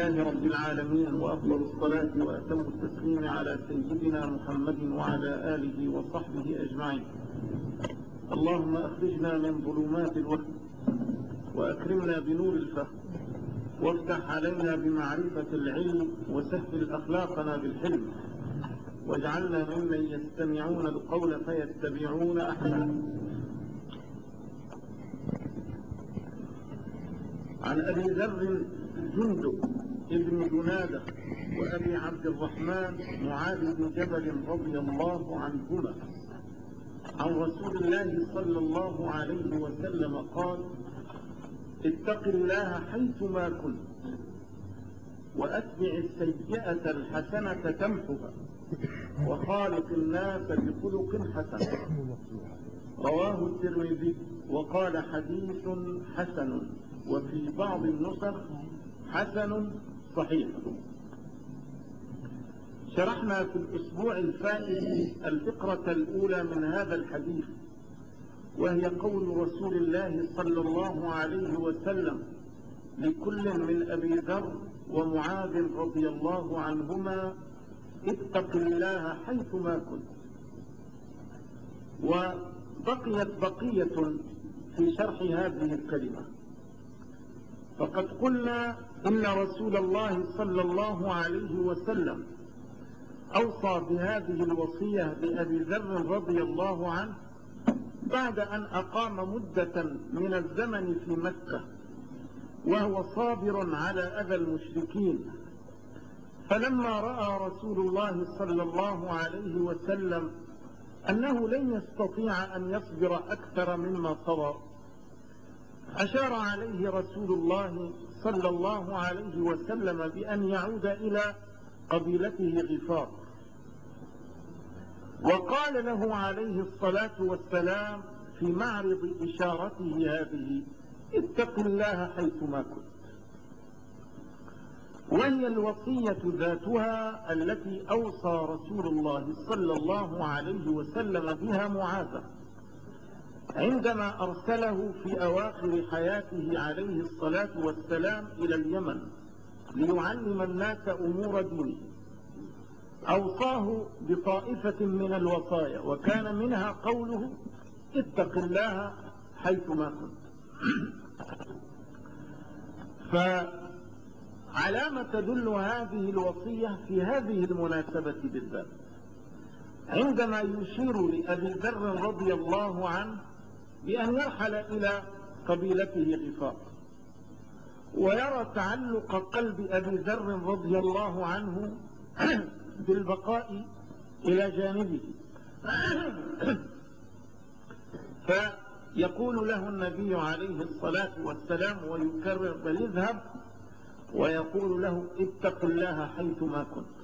لله رب العالمين، وأفضل الصلاة وأتم التسليم على سيدنا محمد وعلى آله وصحبه أجمعين. اللهم أخرجنا من ظلمات الوهم وأكرمنا بنور الفهم، وافتح علينا بمعرفة العلم، وسهل أخلاقنا بالحلم، واجعلنا ممن يستمعون القول فيتبعون أحسنه. عن أبي ذر جندب ابن جنادة وأبي عبد الرحمن معاذ بن جبل رضي الله عنهما عن رسول الله صلى الله عليه وسلم قال: اتق الله حيثما كنت، وأتبع السيئة الحسنة تمحها، وخالق الناس بخلق حسن. رواه الترمذي وقال: حديث حسن، وفي بعض النسخ حسن صحيح. شرحنا في الأسبوع الفائت الفقرة الأولى من هذا الحديث، وهي قول رسول الله صلى الله عليه وسلم لكل من أبي ذر ومعاذ رضي الله عنهما: اتق الله حيثما كنت. وبقيت بقية في شرح هذه الكلمة، فقد قلنا إن رسول الله صلى الله عليه وسلم أوصى بهذه الوصية لأبي ذر رضي الله عنه بعد أن أقام مدة من الزمن في مكة وهو صابر على أذى المشركين. فلما رأى رسول الله صلى الله عليه وسلم أنه لن يستطيع أن يصبر أكثر مما صبر، أشار عليه رسول الله صلى الله عليه وسلم بأن يعود إلى قبيلته غفار، وقال له عليه الصلاة والسلام في معرض إشارته هذه: اتق الله حيثما كنت. وهي الوصية ذاتها التي أوصى رسول الله صلى الله عليه وسلم بها معاذ عندما أرسله في أواخر حياته عليه الصلاة والسلام إلى اليمن ليعلم الناس أمور دينه. أوصاه بطائفة من الوصايا، وكان منها قوله: اتق الله حيثما كنت. فعلى ما تدل هذه الوصية في هذه المناسبة بالذات، عندما يشير لأبي ذر رضي الله عنه بأن يرحل إلى قبيلته غفار، ويرى تعلق قلب أبي ذر رضي الله عنه بالبقاء إلى جانبه، فيقول له النبي عليه الصلاة والسلام ويكرر بل اذهب، ويقول له: اتق الله حيثما كنت.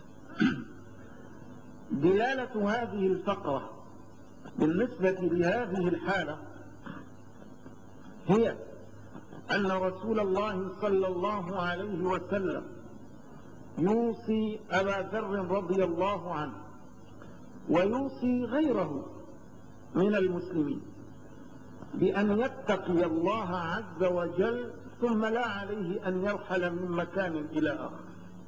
دلالة هذه الفقرة بالنسبة لهذه الحالة هي أن رسول الله صلى الله عليه وسلم يوصي أبا ذر رضي الله عنه ويوصي غيره من المسلمين بأن يتقي الله عز وجل، ثم لا عليه أن يرحل من مكان إلى آخر.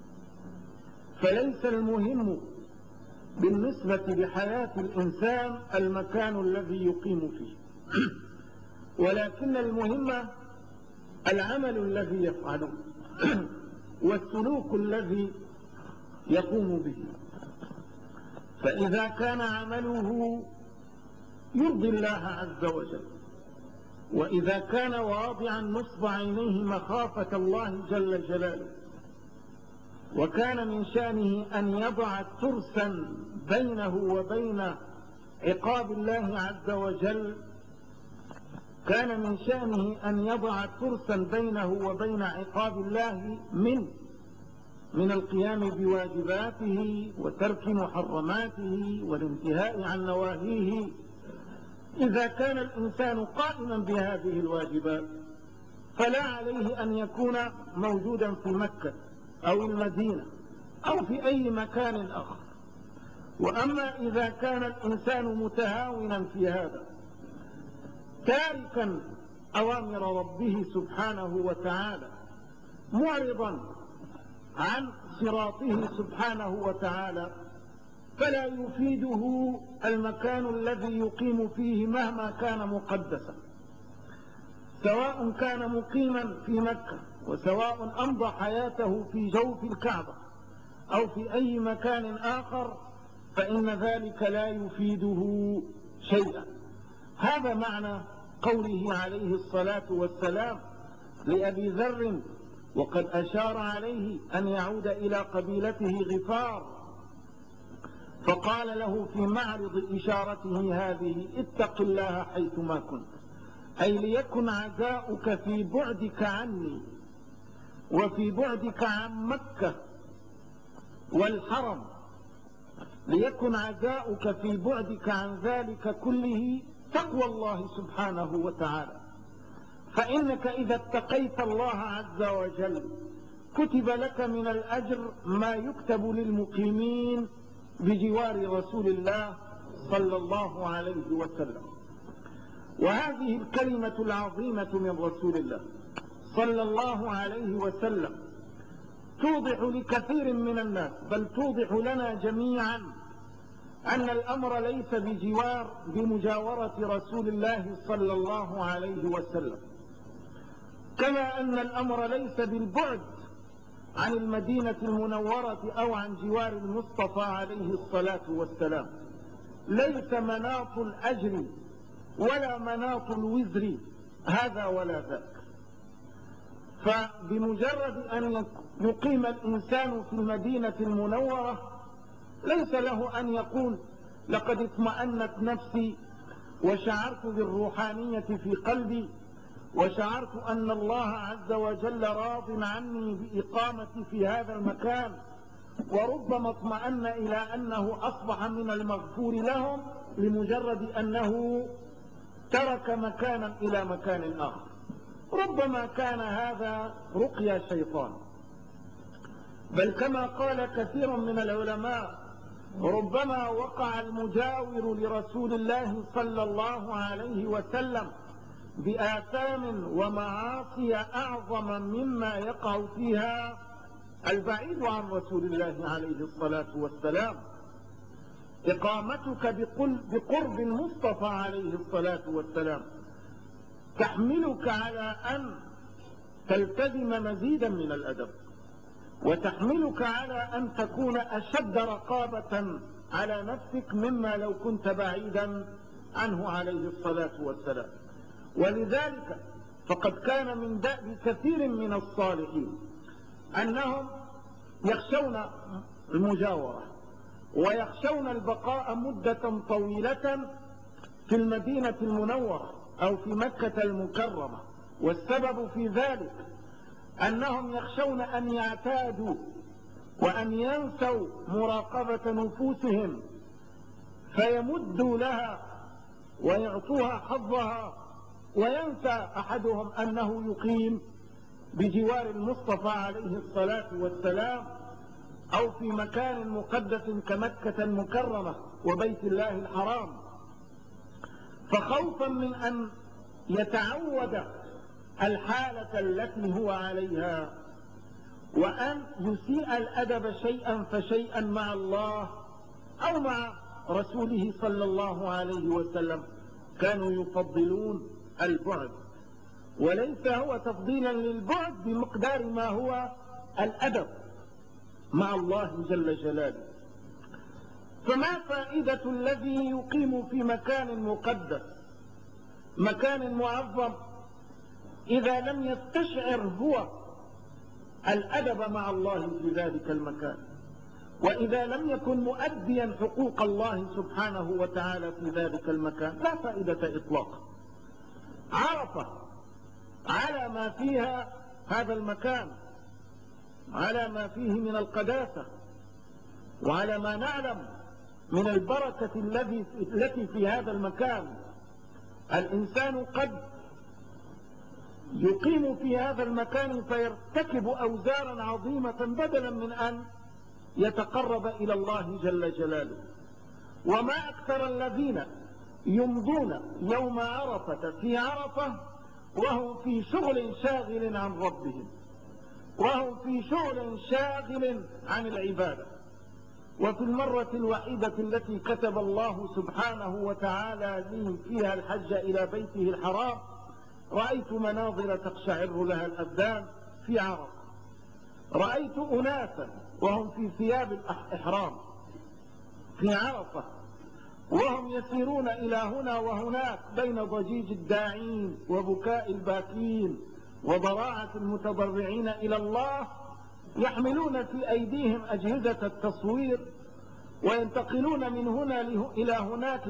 فليس المهم بالنسبة لحياة الإنسان المكان الذي يقيم فيه، ولكن المهم العمل الذي يفعله والسلوك الذي يقوم به. فإذا كان عمله يرضي الله عز وجل، وإذا كان واضعا نصب عينيه مخافة الله جل جلاله، وكان من شأنه أن يضع ترسا بينه وبين عقاب الله عز وجل، كان من شأنه أن يضع ترسا بينه وبين عقاب الله من القيام بواجباته وترك محرماته والانتهاء عن نواهيه. إذا كان الإنسان قائما بهذه الواجبات فلا عليه أن يكون موجودا في مكة أو المدينة أو في أي مكان آخر. وأما إذا كان الإنسان متهاونا في هذا، تاركا أوامر ربه سبحانه وتعالى، معرضا عن صراطه سبحانه وتعالى فلا يفيده المكان الذي يقيم فيه مهما كان مقدسا، سواء كان مقيما في مكة وسواء أمضى حياته في جوف الكعبة أو في أي مكان آخر، فإن ذلك لا يفيده شيئا. هذا معنى قوله عليه الصلاة والسلام لأبي ذر وقد أشار عليه أن يعود إلى قبيلته غفار، فقال له في معرض إشارته هذه: اتق الله حيثما كنت، أي ليكن عزاؤك في بعدك عني وفي بعدك عن مكة والحرم، ليكن عزاؤك في بعدك عن ذلك كله تقوى الله سبحانه وتعالى، فإنك إذا اتقيت الله عز وجل كتب لك من الأجر ما يكتب للمقيمين بجوار رسول الله صلى الله عليه وسلم. وهذه الكلمة العظيمة من رسول الله صلى الله عليه وسلم توضح لكثير من الناس، بل توضح لنا جميعا أن الأمر ليس بمجاورة رسول الله صلى الله عليه وسلم، كما أن الأمر ليس بالبعد عن المدينة المنورة أو عن جوار المصطفى عليه الصلاة والسلام. ليس مناط الأجر ولا مناط الوزر هذا ولا ذاك، فبمجرد أن يقيم الإنسان في المدينة المنورة ليس له أن يقول لقد اطمأنت نفسي وشعرت بالروحانية في قلبي وشعرت أن الله عز وجل راض عني بإقامتي في هذا المكان، وربما اطمأن إلى أنه أصبح من المغفور لهم لمجرد أنه ترك مكانا إلى مكان آخر. ربما كان هذا رقيا شيطان، بل كما قال كثير من العلماء ربما وقع المجاور لرسول الله صلى الله عليه وسلم بآثام ومعاصي أعظم مما يقع فيها البعيد عن رسول الله عليه الصلاة والسلام. إقامتك بقرب المصطفى عليه الصلاة والسلام تحملك على أن تلتزم مزيدا من الأدب، وتحملك على أن تكون أشد رقابة على نفسك مما لو كنت بعيدا عنه عليه الصلاة والسلام. ولذلك فقد كان من دأب كثير من الصالحين أنهم يخشون المجاورة ويخشون البقاء مدة طويلة في المدينة المنورة أو في مكة المكرمة، والسبب في ذلك أنهم يخشون أن يعتادوا وأن ينسوا مراقبة نفوسهم فيمدوا لها ويعطوها حظها، وينسى أحدهم أنه يقيم بجوار المصطفى عليه الصلاة والسلام أو في مكان مقدس كمكة المكرمة وبيت الله الحرام، فخوفا من أن يتعود الحالة التي هو عليها وأن يسيء الأدب شيئا فشيئا مع الله أو مع رسوله صلى الله عليه وسلم، كانوا يفضلون البعد، وليس هو تفضيلا للبعد بمقدار ما هو الأدب مع الله جل جلاله. فما فائدة الذي يقيم في مكان مقدس مكان معظم إذا لم يستشعر هو الأدب مع الله في ذلك المكان، وإذا لم يكن مؤديا حقوق الله سبحانه وتعالى في ذلك المكان؟ لا فائدة إطلاقا. عرفة على ما فيها هذا المكان، على ما فيه من القداسة وعلى ما نعلم من البركة التي في هذا المكان، الإنسان قد يقيم في هذا المكان فيرتكب أوزارا عظيمة بدلا من أن يتقرب إلى الله جل جلاله. وما أكثر الذين يمضون يوم عرفة في عرفة وهم في شغل شاغل عن ربهم، وهم في شغل شاغل عن العبادة. وفي المرة الوحيدة التي كتب الله سبحانه وتعالى لي فيها الحج إلى بيته الحرام رأيت مناظر تقشعر لها الأبدان في عرفة. رأيت أناسا وهم في ثياب الإحرام في عرفة، وهم يسيرون إلى هنا وهناك بين ضجيج الداعين وبكاء الباكين وضراعة المتضرعين إلى الله، يحملون في أيديهم أجهزة التصوير وينتقلون من هنا إلى هناك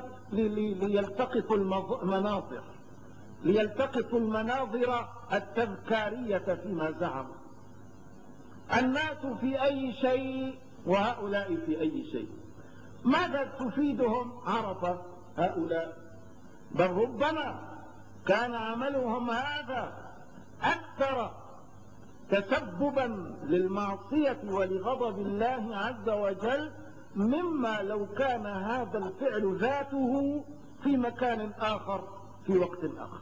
ليلتقطوا المناظر التذكارية فيما زعموا. الناس في أي شيء وهؤلاء في أي شيء. ماذا تفيدهم عرفة هؤلاء؟ بل ربما كان عملهم هذا أكثر تسببا للمعصية ولغضب الله عز وجل مما لو كان هذا الفعل ذاته في مكان آخر في وقت آخر.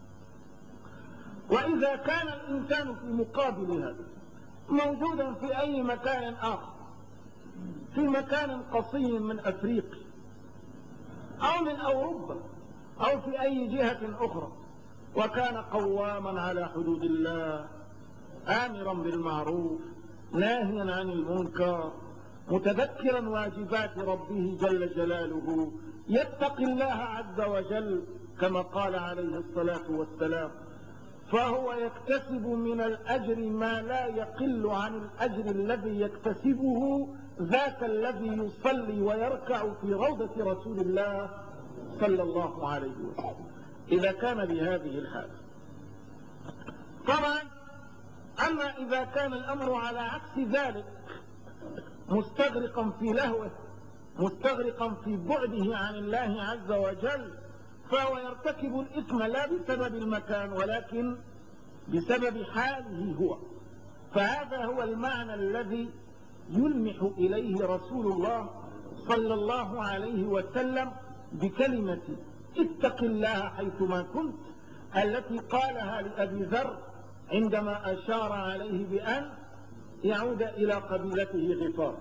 وإذا كان الإنسان في مقابل هذا موجودا في أي مكان آخر، في مكان قصي من أفريقيا أو من أوروبا أو في أي جهة أخرى، وكان قواما على حدود الله آمرا بالمعروف ناهيا عن المنكر متذكرا واجبات ربه جل جلاله، يتقي الله عز وجل كما قال عليه الصلاة والسلام، فهو يكتسب من الأجر ما لا يقل عن الأجر الذي يكتسبه ذاك الذي يصلي ويركع في روضة رسول الله صلى الله عليه وسلم. إذا كان بهذه الحال. طبعا أما إذا كان الأمر على عكس ذلك، مستغرقا في لهوه، مستغرقا في بعده عن الله عز وجل، فهو يرتكب الإثم لا بسبب المكان ولكن بسبب حاله هو. فهذا هو المعنى الذي يلمح إليه رسول الله صلى الله عليه وسلم بكلمة اتق الله حيثما كنت، التي قالها لأبي ذر عندما أشار عليه بأن يعود إلى قبيلته غفار.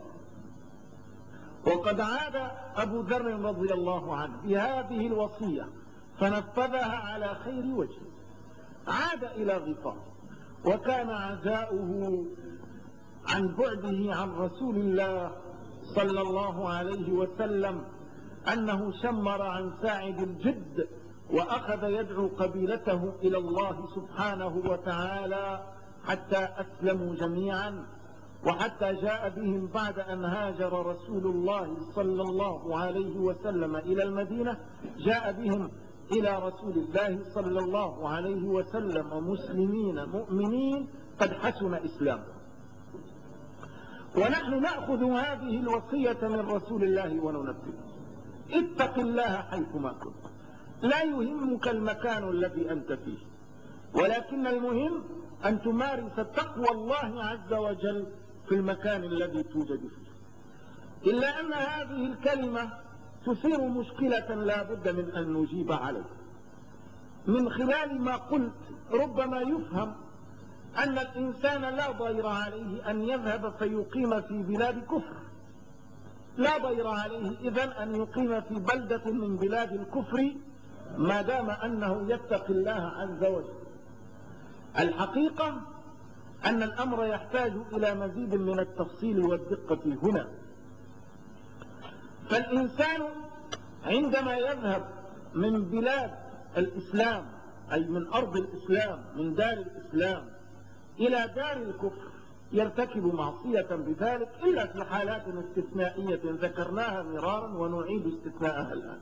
وقد عاد أبو ذر رضي الله عنه بهذه الوصية فنفذها على خير وجه. عاد إلى غفار، وكان عزاؤه عن بعده عن رسول الله صلى الله عليه وسلم أنه شمر عن ساعد الجد وأخذ يدعو قبيلته إلى الله سبحانه وتعالى حتى أسلموا جميعا، وحتى جاء بهم بعد أن هاجر رسول الله صلى الله عليه وسلم إلى المدينة، جاء بهم إلى رسول الله صلى الله عليه وسلم مسلمين مؤمنين قد حسن إسلامهم. ونحن نأخذ هذه الوصية من رسول الله وننفذها. اتق الله حيثما كنت. لا يهمك المكان الذي أنت فيه، ولكن المهم أن تمارس تقوى الله عز وجل في المكان الذي توجد فيه. إلا أن هذه الكلمة تثير مشكلة لا بد من أن نجيب عليها. من خلال ما قلت ربما يفهم أن الإنسان لا ضير عليه أن يذهب فيقيم في بلاد كفر، لا ضير عليه إذن أن يقيم في بلدة من بلاد الكفر ما دام أنه يتقي الله عز وجل. الحقيقة أن الأمر يحتاج إلى مزيد من التفصيل والدقة هنا. فالإنسان عندما يذهب من بلاد الإسلام، أي من أرض الإسلام، من دار الإسلام إلى دار الكفر، يرتكب معصية بذلك إلا في حالات استثنائية ذكرناها مرارا ونعيد استثناءها الآن.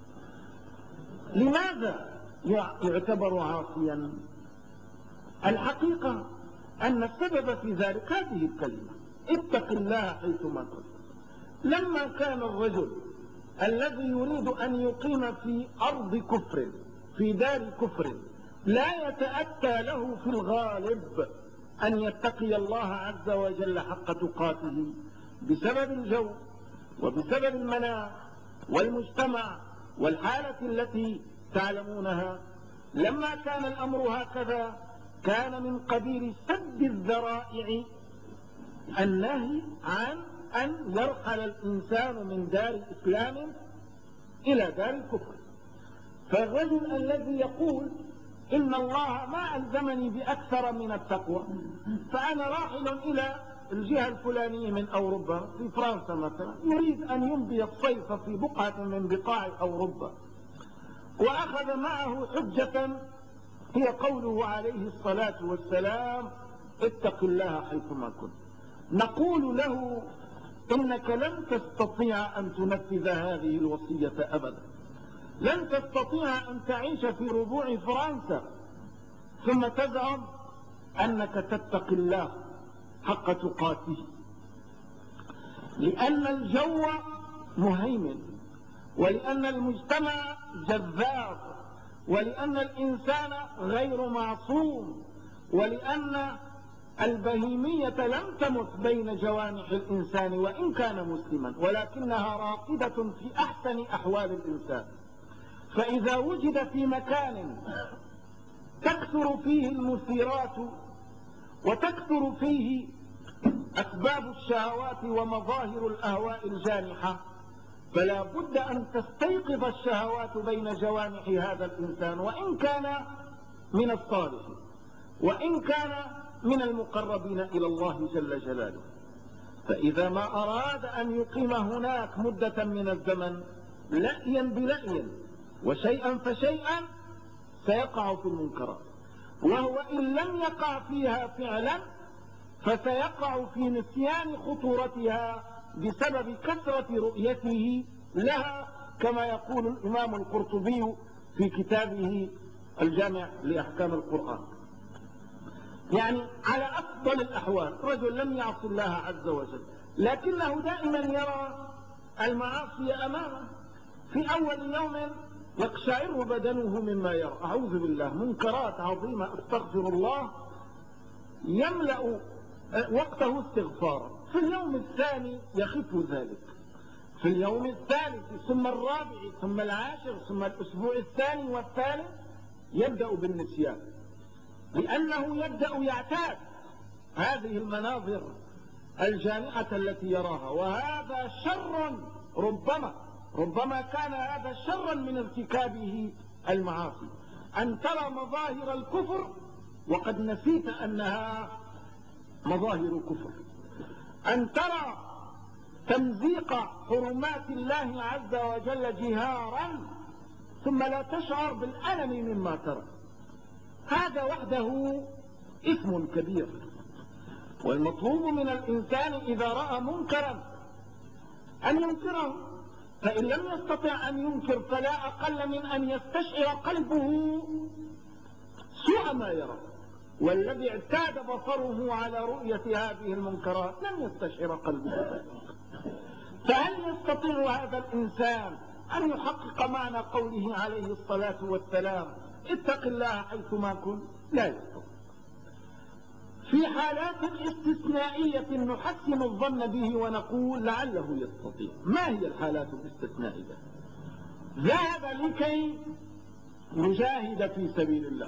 لماذا يعتبر عاصيا؟ الحقيقة أن السبب في ذلك هذه الكلمة اتق الله حيثما كنت. لما كان الرجل الذي يريد أن يقيم في أرض كفر في دار كفر لا يتأتى له في الغالب أن يتقي الله عز وجل حق تقاته بسبب الجو وبسبب المناخ والمجتمع والحالة التي تعلمونها. لما كان الأمر هكذا كان من قبيل سد الذرائع النهي عن أن يرحل الإنسان من دار إسلام إلى دار الكفر. فالرجل الذي يقول إن الله ما ألزمني بأكثر من التقوى، فأنا راحل إلى الجهة الفلانية من أوروبا، في فرنسا مثلا، يريد أن يمضي الصيف في بقعة من بقاع أوروبا، وأخذ معه حجة هي قوله عليه الصلاة والسلام: اتق الله حيثما كنت. نقول له: إنك لن تستطيع أن تنفذ هذه الوصية أبدا، لن تستطيع أن تعيش في ربوع فرنسا ثم تزعم أنك تتقي الله حق تقاته، لأن الجو مهيمن، ولأن المجتمع جذاب، ولأن الإنسان غير معصوم، ولأن البهيمية لم تمت بين جوانح الإنسان وإن كان مسلما، ولكنها راقدة في أحسن أحوال الإنسان. فإذا وجد في مكان تكثر فيه المثيرات وتكثر فيه أسباب الشهوات ومظاهر الأهواء الجانحة، فلا بد أن تستيقظ الشهوات بين جوانح هذا الإنسان، وإن كان من الصالحين، وإن كان من المقربين إلى الله جل جلاله. فإذا ما أراد أن يقيم هناك مدة من الزمن لأيا بلأي وشيئا فشيئا سيقع في المنكرات، وهو إن لم يقع فيها فعلا فسيقع في نسيان خطورتها بسبب كثرة رؤيته لها، كما يقول الإمام القرطبي في كتابه الجامع لأحكام القرآن. يعني على أفضل الأحوال رجل لم يعص الله عز وجل، لكنه دائما يرى المعاصي أمامه، في أول يوم يقشعر بدنه مما يرى، أعوذ بالله، منكرات عظيمة، استغفر الله، يملأ وقته استغفارا. في اليوم الثاني يخف ذلك، في اليوم الثالث ثم الرابع ثم العاشر ثم الأسبوع الثاني والثالث يبدأ بالنسيان، لأنه يبدأ يعتاد هذه المناظر الجانحة التي يراها، وهذا شر، ربما كان هذا شرا من ارتكابه المعاصي، أن ترى مظاهر الكفر وقد نسيت أنها مظاهر كفر، أن ترى تمزيق حرمات الله عز وجل جهارا ثم لا تشعر بالألم مما ترى، هذا وحده إثم كبير. والمطلوب من الإنسان إذا رأى منكرا أن ينكره، فإن لم يستطع أن ينكر فلا أقل من أن يستشعر قلبه سوء ما يرى، والذي اعتاد بصره على رؤية هذه المنكرات لن يستشعر قلبه. فهل يستطيع هذا الإنسان أن يحقق معنى قوله عليه الصلاة والسلام: اتق الله حيثما كنت؟ لا يستطيع. في حالات استثنائية نحسن الظن به ونقول لعله يستطيع. ما هي الحالات الاستثنائية؟ ذهب لكي يجاهد في سبيل الله،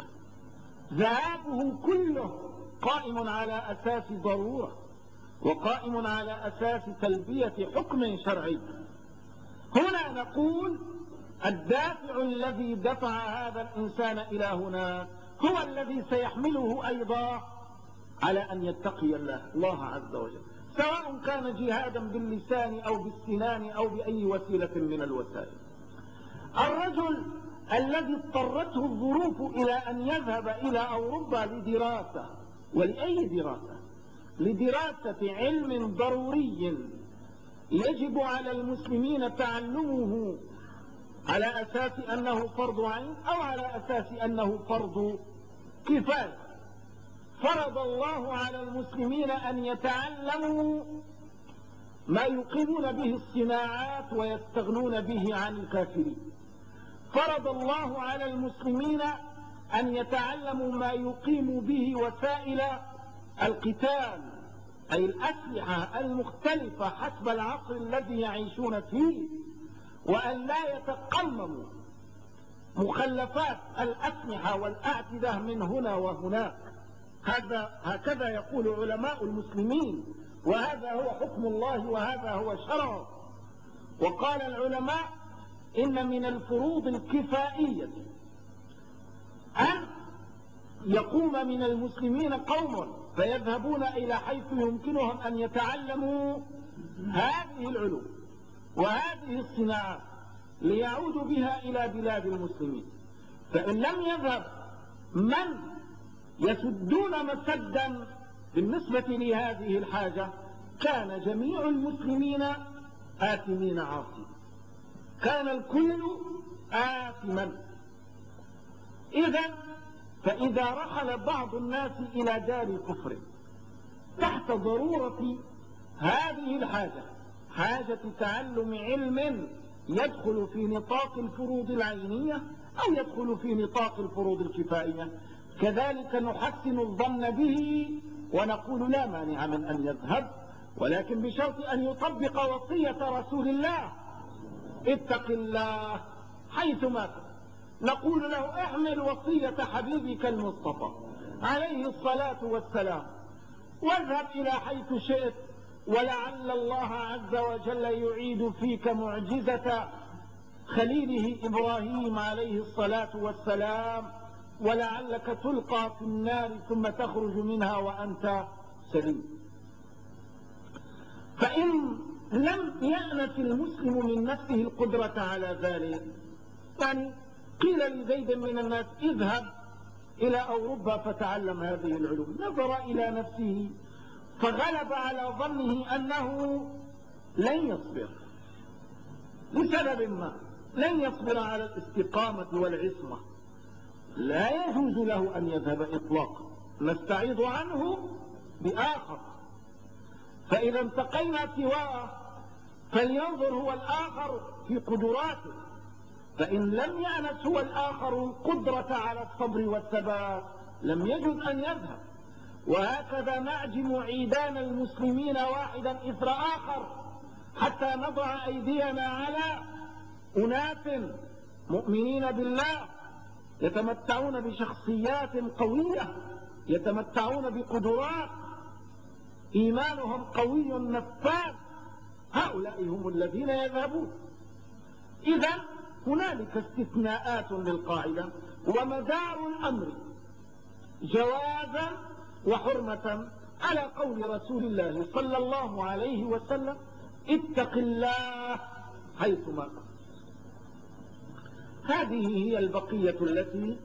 ذهابه كله قائم على أساس ضرورة، وقائم على أساس تلبية حكم شرعي. هنا نقول الدافع الذي دفع هذا الإنسان إلى هناك هو الذي سيحمله أيضا على أن يتقي الله عز وجل، سواء كان جهادا باللسان أو بالسنان أو بأي وسيلة من الوسائل. الرجل الذي اضطرته الظروف إلى أن يذهب إلى أوروبا لدراسة، ولأي دراسة؟ لدراسة علم ضروري يجب على المسلمين تعلمه على أساس أنه فرض عين أو على أساس أنه فرض كفاية. فرض الله على المسلمين أن يتعلموا ما يقيمون به الصناعات ويستغنون به عن الكافرين. فرض الله على المسلمين أن يتعلموا ما يقيم به وسائل القتال، أي الأسلحة المختلفة حسب العصر الذي يعيشون فيه، وأن لا يتقمموا مخلفات الأسلحة والأعتدة من هنا وهناك. هكذا يقول علماء المسلمين، وهذا هو حكم الله وهذا هو شرعه. وقال العلماء إن من الفروض الكفائية أن يقوم من المسلمين قوم فيذهبون إلى حيث يمكنهم أن يتعلموا هذه العلوم وهذه الصناعات ليعودوا بها إلى بلاد المسلمين. فإن لم يذهب من يسدون مسدا بالنسبة لهذه الحاجة كان جميع المسلمين آثمين عاصين، كان الكل آثما. فإذا رحل بعض الناس إلى دار كفر تحت ضرورة هذه الحاجة، حاجة تعلم علم يدخل في نطاق الفروض العينية أو يدخل في نطاق الفروض الكفائية، كذلك نحسن الظن به ونقول لا مانع من أن يذهب، ولكن بشرط أن يطبق وصية رسول الله: اتق الله حيثما كنت. نقول له: اعمل وصية حبيبك المصطفى عليه الصلاة والسلام، واذهب إلى حيث شئت، ولعل الله عز وجل يعيد فيك معجزة خليله إبراهيم عليه الصلاة والسلام، ولعلك تلقى في النار ثم تخرج منها وأنت سليم. فإن لم يأنف المسلم من نفسه القدرة على ذلك، يعني قيل لزيد من الناس: اذهب إلى أوروبا فتعلم هذه العلوم، نظر إلى نفسه فغلب على ظنه أنه لن يصبر لسبب ما، لن يصبر على الاستقامة والعصمة، لا يجوز له أن يذهب إطلاقا، نستعيض عنه بآخر. فإذا انتقينا سواه فلينظر هو الآخر في قدراته، فإن لم يأنس هو الآخر القدرة على الصبر والثبات لم يجوز أن يذهب. وهكذا نعجم عيدان المسلمين واحدا إثر آخر حتى نضع أيدينا على أناس مؤمنين بالله يتمتعون بشخصيات قوية، يتمتعون بقدرات، إيمانهم قوي نفاذ، هؤلاء هم الذين يذهبون. إذن هنالك استثناءات للقاعدة، ومدار الأمر جوازا وحرمة على قول رسول الله صلى الله عليه وسلم: اتق الله حيثما كنت. هذه هي البقية التي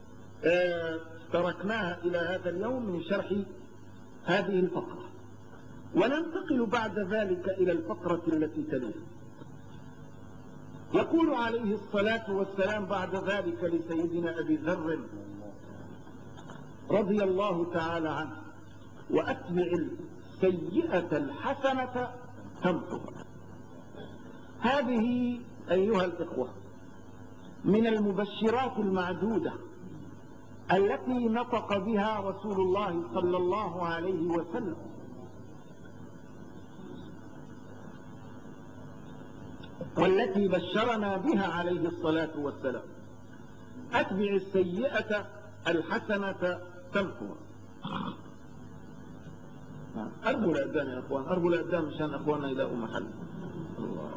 تركناها إلى هذا اليوم من شرح هذه الفقرة، وننتقل بعد ذلك إلى الفقرة التي تليها. يقول عليه الصلاة والسلام بعد ذلك لسيدنا أبي ذر رضي الله تعالى عنه: وأتبع السيئة الحسنة تمحها. هذه أيها الإخوة من المبشرات المعدودة التي نطق بها رسول الله صلى الله عليه وسلم، والتي بشرنا بها عليه الصلاة والسلام: أتبع السيئة الحسنة تمحها. أرجو الأذان يا أخوان، أرجو الأذان مشان أخواننا يلاقوا محل. الله.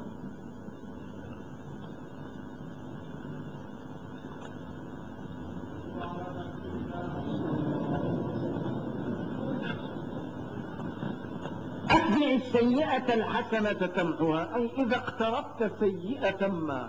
أتبع السيئة الحسنة تمحها، أي إذا اقتربت سيئة ما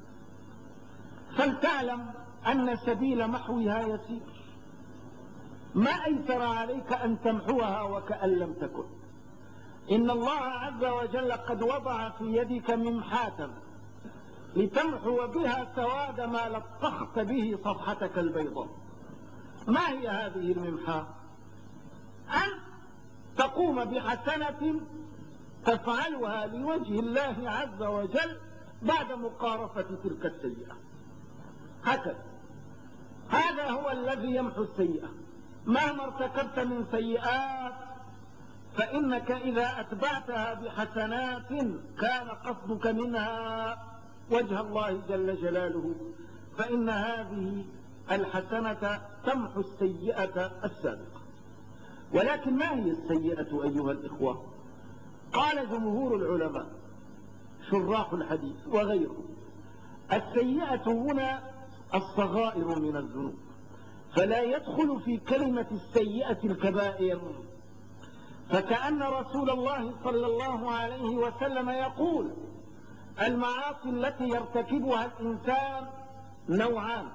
فلتعلم أن سبيل محوها يسير، ما أيسر عليك أن تمحوها وكأن لم تكن. إن الله عز وجل قد وضع في يدك ممحاة لتمحو بها سواد ما لطخت به صفحتك البيضاء. ما هي هذه الممحاة؟ أن تقوم بحسنة تفعلها لوجه الله عز وجل بعد مقارفة تلك السيئة، هكذا. هذا هو الذي يمحو السيئة. مهما ارتكبت من سيئات فإنك إذا أتبعتها بحسنات كان قصدك منها وجه الله جل جلاله فإن هذه الحسنة تمحو السيئة السابقة. ولكن ما هي السيئة أيها الإخوة؟ قال جمهور العلماء شراح الحديث وغيره: السيئة هنا الصغائر من الذنوب، فلا يدخل في كلمة السيئة الكبائر. فكأن رسول الله صلى الله عليه وسلم يقول: المعاصي التي يرتكبها الإنسان نوعان: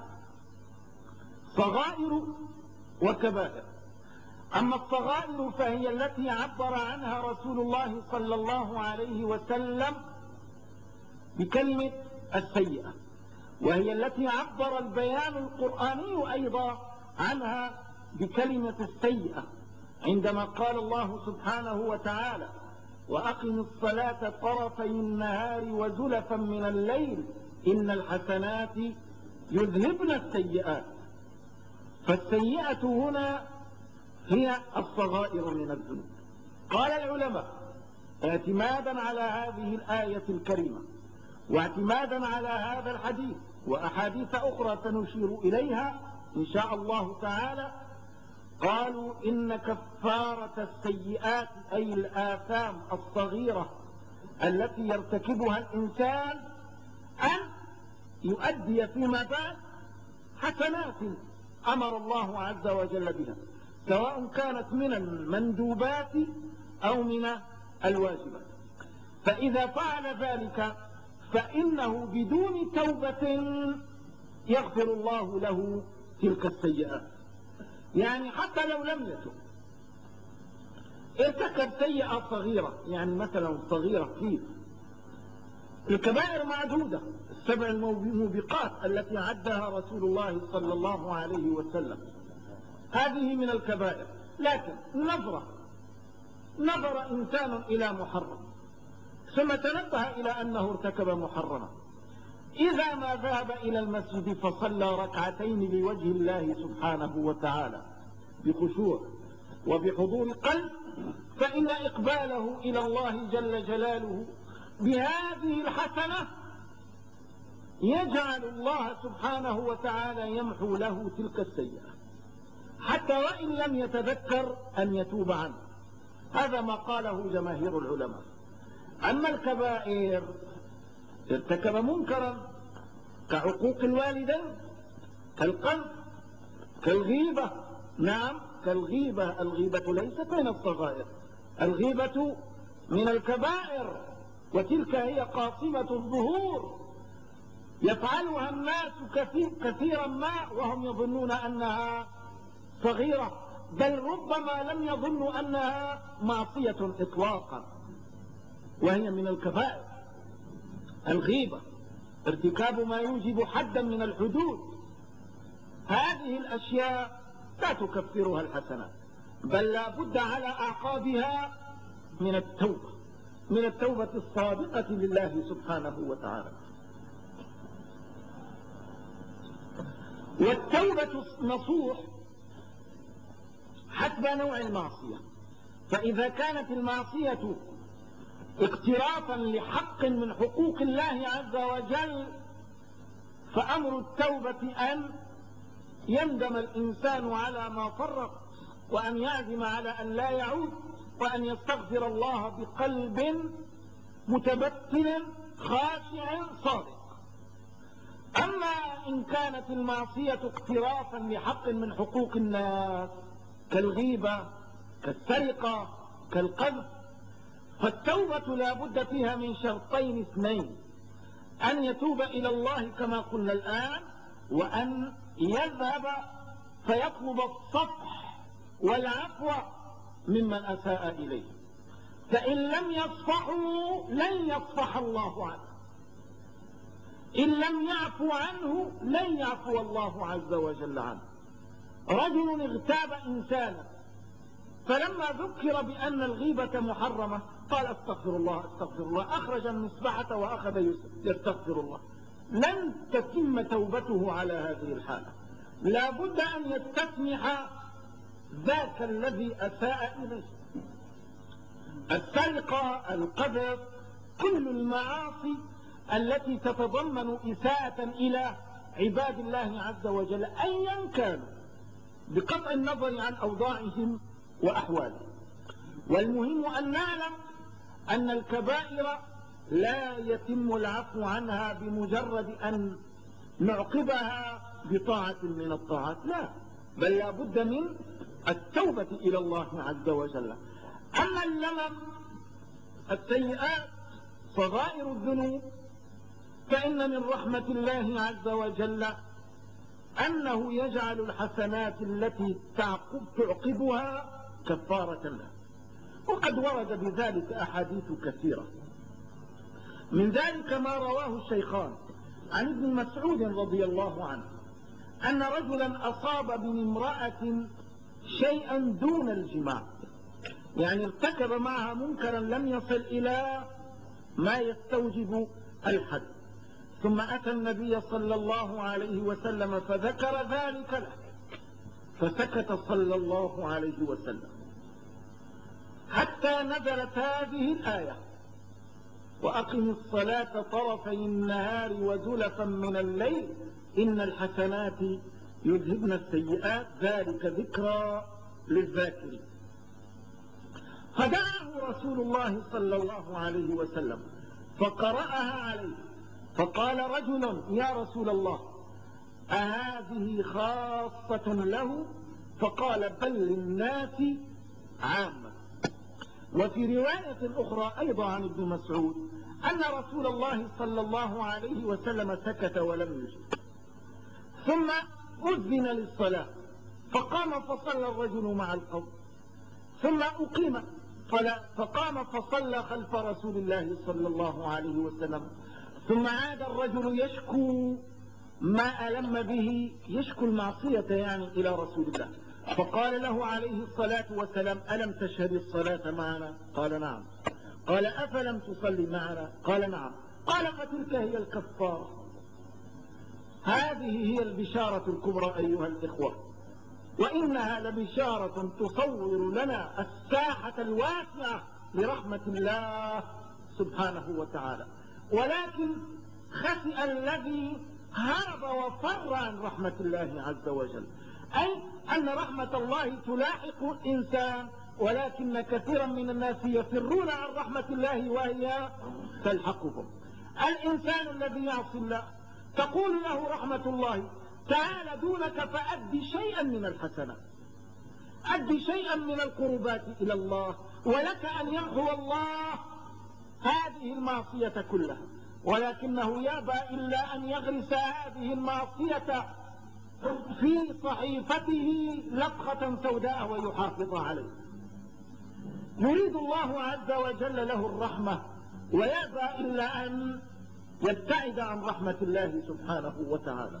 صغائر وكبائر. أما الصغائر فهي التي عبر عنها رسول الله صلى الله عليه وسلم بكلمة السيئة، وهي التي عبر البيان القرآني أيضا عنها بكلمة السيئة، عندما قال الله سبحانه وتعالى: وأقم الصلاة طرفي النهار وزلفا من الليل إن الحسنات يذهبن السيئات. فالسيئة هنا هي الصغائر من الذنوب. قال العلماء اعتمادا على هذه الآية الكريمة واعتمادا على هذا الحديث وأحاديث أخرى سنشير إليها إن شاء الله تعالى، قالوا إن كفارة السيئات أي الآثام الصغيرة التي يرتكبها الإنسان أن يؤدي فيما بعد حسنات أمر الله عز وجل بها، سواء كانت من المندوبات أو من الواجبات. فإذا فعل ذلك فإنه بدون توبة يغفر الله له تلك السيئات. يعني حتى لو لم يتب، ارتكب سيئة صغيرة، يعني مثلا صغيرة كيف؟ الكبائر معدودة، السبع الموبقات التي عدها رسول الله صلى الله عليه وسلم هذه من الكبائر. لكن نظر إنسان إلى محرم ثم تنبه إلى أنه ارتكب محرما، إذا ما ذهب إلى المسجد فصلى ركعتين لوجه الله سبحانه وتعالى بخشوع وبحضور قلب، فإن إقباله إلى الله جل جلاله بهذه الحسنة يجعل الله سبحانه وتعالى يمحو له تلك السيئة حتى وإن لم يتذكر أن يتوب عنه. هذا ما قاله جماهير العلماء. أما الكبائر، ارتكب منكرا كعقوق الوالدين، كالقذف، كالغيبة. نعم كالغيبة، الغيبة ليست من الصغائر، الغيبة من الكبائر، وتلك هي قاصمة الظهور يفعلها الناس كثيرا ما وهم يظنون أنها صغيرة، بل ربما لم يظنوا أنها معصية إطلاقا، وهي من الكبائر. الغيبة، ارتكاب ما يوجب حدا من الحدود، هذه الأشياء لا تكفرها الحسنات، بل لا بد على أعقابها من التوبة الصادقة لله سبحانه وتعالى. والتوبة النصوح حسب نوع المعصية، فإذا كانت المعصية اقترافا لحق من حقوق الله عز وجل فأمر التوبة أن يندم الإنسان على ما فرط، وأن يعزم على أن لا يعود، وأن يستغفر الله بقلب متبتل خاشع صادق. أما إن كانت المعصية اقترافا لحق من حقوق الناس كالغيبة، كالسرقة، كالقذف، فالتوبة لا بد فيها من شرطين اثنين: أن يتوب إلى الله كما قلنا الآن، وأن يذهب فيطلب الصفح والعفو ممن أساء إليه، فإن لم يصفحوا لن يصفح الله عنه، إن لم يعفو عنه لن يعفو الله عز وجل عنه. رجل اغتاب إنسانا، فلما ذكر بأن الغيبة محرمة قال استغفر الله استغفر الله، أخرج المصباحة وأخذ يستغفر الله. لن تتم توبته على هذه الحالة، لا بد أن يستسمح ذاك الذي أساء إليه. السرقة، القذف، كل المعاصي التي تتضمن إساءة إلى عباد الله عز وجل أيا كانوا، بقطع النظر عن أوضاعهم وأحواله. والمهم أن نعلم أن الكبائر لا يتم العفو عنها بمجرد أن نعقبها بطاعة من الطاعات، لا، بل لا بد من التوبة إلى الله عز وجل. أما اللمم السيئات صغائر الذنوب فإن من رحمة الله عز وجل أنه يجعل الحسنات التي تعقبها كفارة له، وقد ورد بذلك أحاديث كثيرة. من ذلك ما رواه الشيخان عن ابن مسعود رضي الله عنه أن رجلا أصاب من امرأة شيئا دون الجماع، يعني ارتكب معها منكرا لم يصل إلى ما يستوجب الحد، ثم أتى النبي صلى الله عليه وسلم فذكر ذلك له فسكت صلى الله عليه وسلم حتى نزلت هذه الآية: وأقم الصلاة طرفي النهار وزلفا من الليل إن الحسنات يذهبن السيئات ذلك ذكرى للذاكرين. فدعاه رسول الله صلى الله عليه وسلم فقرأها عليه، فقال رجل: يا رسول الله أهذه خاصة له؟ فقال: بل للناس عامة. وفي رواية أخرى أيضا عن ابن مسعود أن رسول الله صلى الله عليه وسلم سكت ولم يجب، ثم أذن للصلاة فقام فصلى الرجل مع القوم، ثم أقيم فقام فصلى خلف رسول الله صلى الله عليه وسلم، ثم عاد الرجل يشكو ما ألم به، يشكو المعصية يعني إلى رسول الله، فقال له عليه الصلاة والسلام: ألم تشهد الصلاة معنا؟ قال: نعم. قال: أفلم تصلي معنا؟ قال: نعم. قال: فتلك هي الكفارة. هذه هي البشارة الكبرى أيها الإخوة، وإنها لبشارة تصور لنا الساحة الواسعة لرحمة الله سبحانه وتعالى. ولكن خسئ الذي هرب وفر عن رحمة الله عز وجل، أي أن رحمة الله تلاحق الإنسان، ولكن كثيرا من الناس يفرون عن رحمة الله وهي تلحقهم. الإنسان الذي يعصي الله تقول له رحمة الله: تعال دونك فأدي شيئا من الحسنات، أدي شيئا من القربات إلى الله، ولك أن يمحو الله هذه المعصية كلها، ولكنه يأبى إلا أن يغرس هذه المعصية في صحيفته لطخة سوداء ويحافظ عليه. يريد الله عز وجل له الرحمة ويأبى إلا أن يبتعد عن رحمة الله سبحانه وتعالى.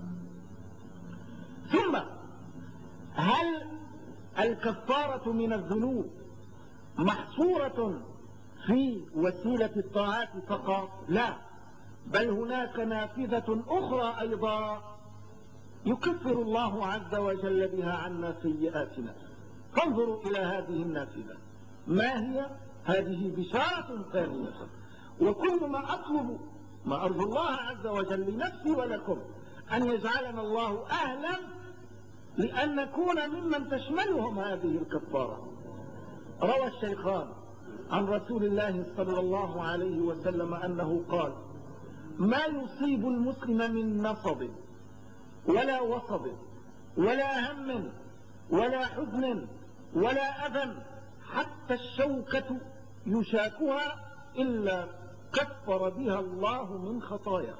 ثم هل الكفارة من الذنوب محصورة في وسيلة الطاعات فقط؟ لا، بل هناك نافذة أخرى أيضا يكفر الله عز وجل بها عنا سيئاتنا. فانظروا إلى هذه النافذة، ما هي؟ هذه بشارة ثانية. وكل ما أطلب، ما أرجو الله عز وجل لنفسي ولكم، أن يجعلنا الله أهلا لأن نكون ممن تشملهم هذه الكفارة. روى الشيخان عن رسول الله صلى الله عليه وسلم أنه قال: ما يصيب المسلم من نصب ولا وصب ولا هم ولا حزن ولا أذى حتى الشوكة يشاكها إلا كفر بها الله من خطاياه.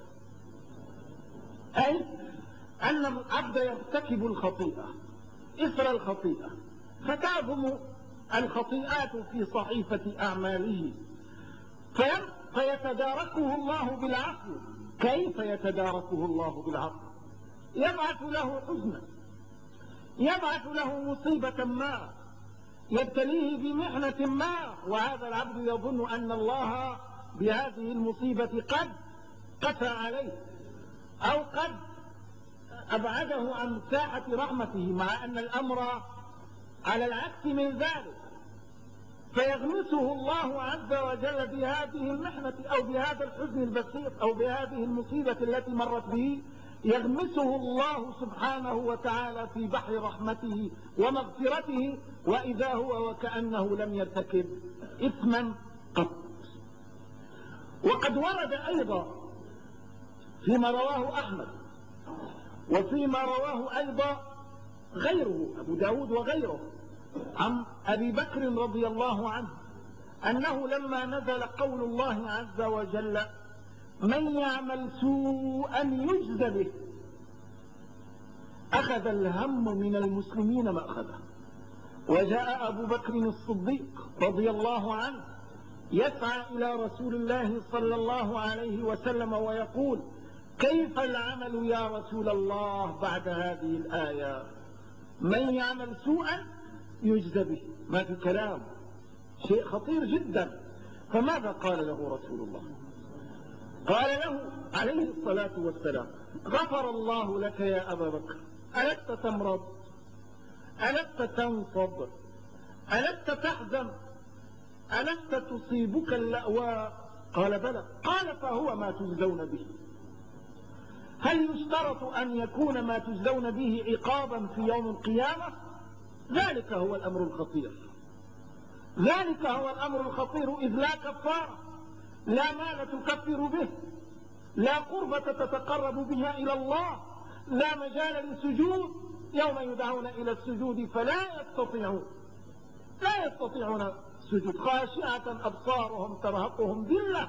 أي أن العبد يرتكب الخطيئة، إثر الخطيئة، فتعظم الخطيئات في صحيفة أعماله فيتداركه الله بالعفو. كيف يتداركه الله بالعفو؟ يبعث له حزنا، يبعث له مصيبة ما، يبتليه بمحنة ما، وهذا العبد يظن أن الله بهذه المصيبة قد قسى عليه أو قد أبعده عن ساحة رحمته، مع أن الأمر على العكس من ذلك، فيغمسه الله عز وجل بهذه المحنة أو بهذا الحزن البسيط أو بهذه المصيبة التي مرت به، يغمسه الله سبحانه وتعالى في بحر رحمته ومغفرته، وإذا هو وكأنه لم يرتكب إثما قط. وقد ورد أيضا فيما رواه أحمد وفيما رواه أيضا غيره أبو داود وغيره عن أبي بكر رضي الله عنه أنه لما نزل قول الله عز وجل من يعمل سوءا يجز به أخذ الهم من المسلمين مأخذه، وجاء أبو بكر الصديق رضي الله عنه يسعى إلى رسول الله صلى الله عليه وسلم ويقول كيف العمل يا رسول الله بعد هذه الآية؟ من يعمل سوءا يجزى به، ما في كلام، شيء خطير جدا. فماذا قال له رسول الله؟ قال له عليه الصلاة والسلام غفر الله لك يا أبا بكر، ألست تمرض؟ ألست تنصب؟ ألست تحزن؟ ألست تصيبك اللأواء؟ قال بلى. قال فهو ما تجزون به. هل يشترط أن يكون ما تجزون به عقابا في يوم القيامة؟ ذلك هو الأمر الخطير، ذلك هو الأمر الخطير، إذ لا كفارة، لا مال تكفر به، لا قربة تتقرب بها إلى الله، لا مجال للسجود. يوم يدعون إلى السجود فلا يستطيعون، لا يستطيعون السجود، خاشعة أبصارهم ترهقهم ذلة.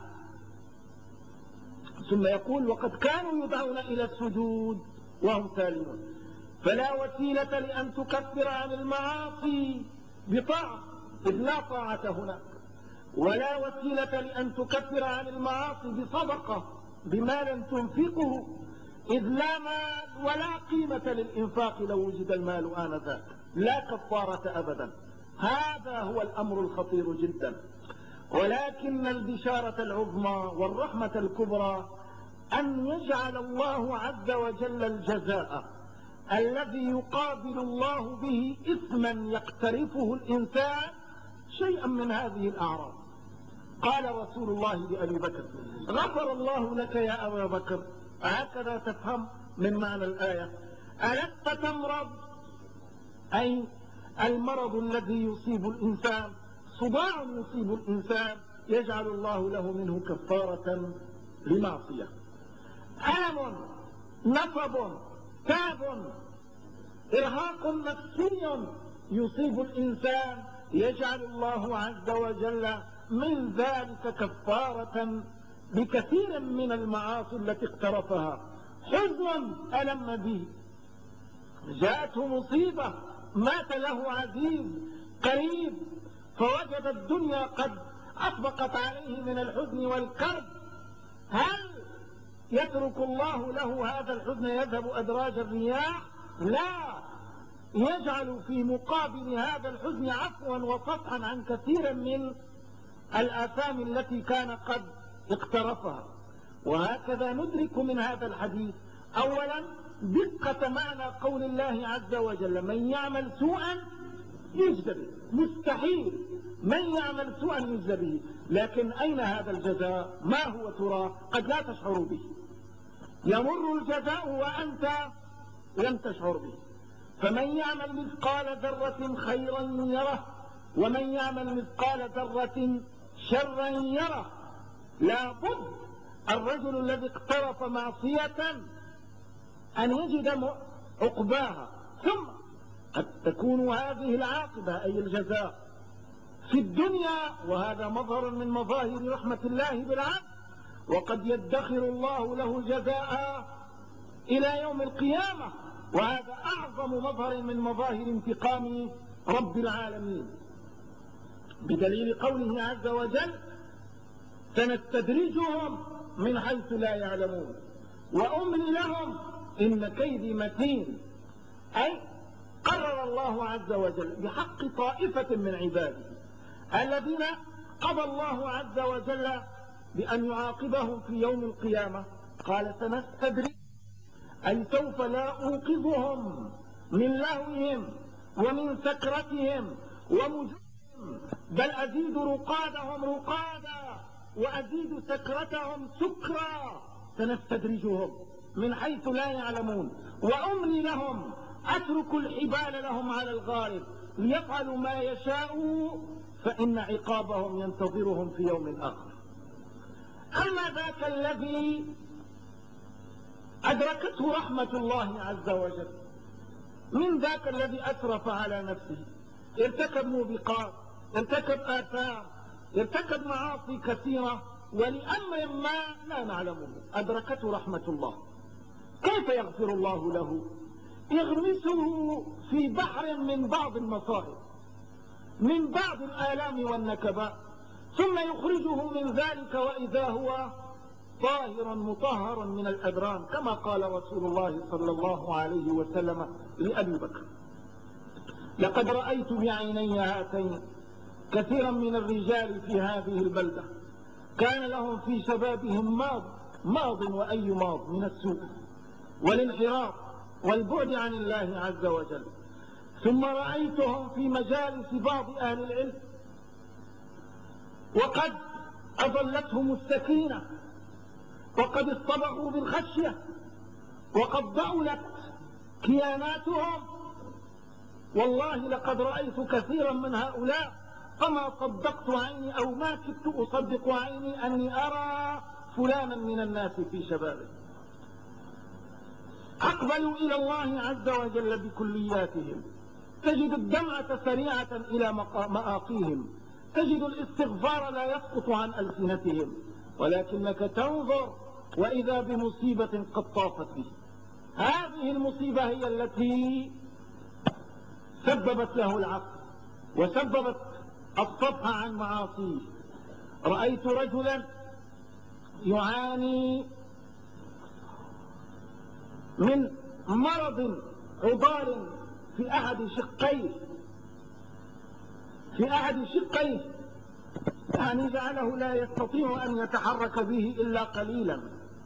ثم يقول وقد كانوا يدعون إلى السجود وهم سالمون. فلا وسيلة لأن تكفر عن المعاصي بطاعة، إذ لا طاعة هناك، ولا وسيلة لأن تكفر عن المعاصي بصدقة بمال تنفقه، إذ لا مال ولا قيمة للإنفاق لو وجد المال آنذاك، لا كفارة أبدا. هذا هو الأمر الخطير جدا. ولكن البشارة العظمى والرحمة الكبرى أن يجعل الله عز وجل الجزاء الذي يقابل الله به إثما يقترفه الإنسان شيئا من هذه الأعراض. قال رسول الله لأبي بكر غفر الله لك يا أبا بكر، هكذا تفهم من معنى الآية. ألست تمرض؟ أي المرض الذي يصيب الإنسان، صداع يصيب الإنسان يجعل الله له منه كفارة لمعصية. ألم، نصب، تعب، إرهاق نفسي يصيب الإنسان يجعل الله عز وجل من ذلك كفارة بكثير من المعاصي التي اقترفها. حزن ألم به، جاءته مصيبة، مات له عزيز قريب، فوجد الدنيا قد أطبقت عليه من الحزن والكرب. هل يترك الله له هذا الحزن يذهب أدراج الرياح؟ لا، يجعل في مقابل هذا الحزن عفوا وصفحا عن كثير من الآثام التي كان قد اقترفها. وهكذا ندرك من هذا الحديث أولا دقة معنى قول الله عز وجل من يعمل سوءا يجزى به. مستحيل من يعمل سوءا يجزى به، لكن أين هذا الجزاء؟ ما هو ترى؟ قد لا تشعر به، يمر الجزاء وأنت لم تشعر به. فمن يعمل مثقال ذرة خيرا يره، ومن يعمل مثقال ذرة شرا يره. لا بد الرجل الذي اقترف معصية أن يجد عقباها، ثم قد تكون هذه العاقبة أي الجزاء في الدنيا، وهذا مظهر من مظاهر رحمة الله بالعبد، وقد يدخر الله له الجزاء إلى يوم القيامة، وهذا أعظم مظهر من مظاهر انتقام رب العالمين، بدليل قوله عز وجل سنستدرجهم من حيث لا يعلمون وأملي لهم إن كيدي متين. أي قرر الله عز وجل بحق طائفة من عباده الذين قضى الله عز وجل بأن يعاقبهم في يوم القيامة، قال سنستدرجهم أي سوف لا أوقظهم من لهوهم ومن سكرتهم ومجرهم، بل أزيد رقادهم رقادا وأزيد سكرتهم سكرا. سنستدرجهم من حيث لا يعلمون، وأملي لهم، أترك الحبال لهم على الغارب ليفعلوا ما يشاءوا، فإن عقابهم ينتظرهم في يوم آخر. أما ذاك الذي أدركته رحمة الله عز وجل، من ذاك الذي أسرف على نفسه، ارتكب موبقات، ارتكب آثام، ارتكب معاصي كثيرة، ولأمر ما لا نعلمه أدركته رحمة الله، كيف يغفر الله له؟ يغمسه في بحر من بعض المصائب، من بعض الآلام والنكبات، ثم يخرجه من ذلك وإذا هو طاهر مطهر من الأدران، كما قال رسول الله صلى الله عليه وسلم لأبي بكر: لقد رأيت بعيني هاتين كثيرا من الرجال في هذه البلدة كان لهم في شبابهم ماض وأي ماض من السوء والانحراف والبعد عن الله عز وجل، ثم رأيتهم في مجالس بعض أهل العلم وقد أظلتهم السكينة، وقد اصطبغوا بالخشية، وقد ضألت كياناتهم. والله لقد رأيت كثيرا من هؤلاء فما صدقت عيني، أو ما كدت أصدق عيني أني أرى فلانا من الناس في شبابه. أقبلوا إلى الله عز وجل بكلياتهم، تجد الدمعة سريعة إلى مآقيهم، تجد الاستغفار لا يسقط عن ألسنتهم، ولكنك تنظر وإذا بمصيبة قد طافت به. هذه المصيبة هي التي سببت له العقل وسببت الصفح عن معاصيه. رأيت رجلا يعاني من مرض عضال في أحد شقيه، يعني جعله لا يستطيع أن يتحرك به إلا قليلا،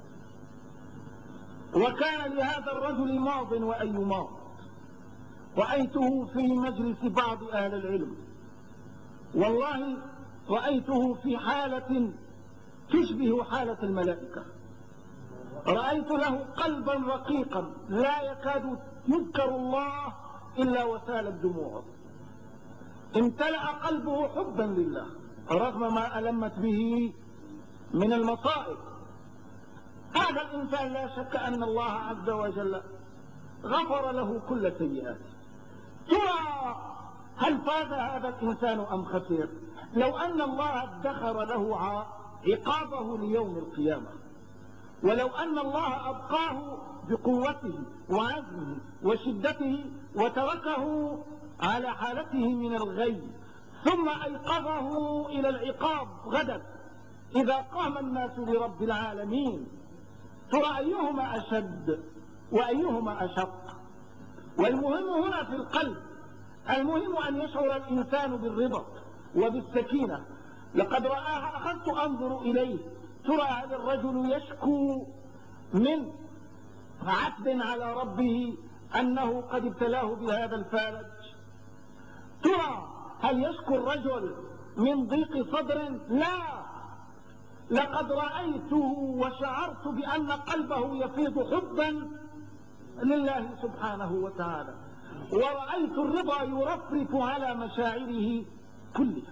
وكان لهذا الرجل ماض وأي ماض. رأيته في مجلس بعض أهل العلم، والله رأيته في حالة تشبه حالة الملائكة. رأيت له قلبا رقيقا لا يكاد يذكر الله إلا وسالت دموعه، امتلأ قلبه حبا لله رغم ما ألمت به من المصائب. هذا الإنسان لا شك أن الله عز وجل غفر له كل سيئاته. ترى هل فاز هذا الإنسان أم خسر؟ لو أن الله ادخر له عقابه ليوم القيامة، ولو أن الله أبقاه بقوته وعزمه وشدته وتركه على حالته من الغي، ثم أيقظه إلى العقاب غدا إذا قام الناس لرب العالمين، ترى أيهما أشد وأيهما أشق؟ والمهم هنا في القلب، المهم أن يشعر الإنسان بالرضا وبالسكينة. لقد رآها، أخذت أنظر إليه، ترى هذا الرجل يشكو من عتب على ربه أنه قد ابتلاه بهذا الفالج. ترى هل يشكو الرجل من ضيق صدر؟ لا، لقد رأيته وشعرت بأن قلبه يفيض حبا لله سبحانه وتعالى، ورأيت الرضا يرفرف على مشاعره كلها،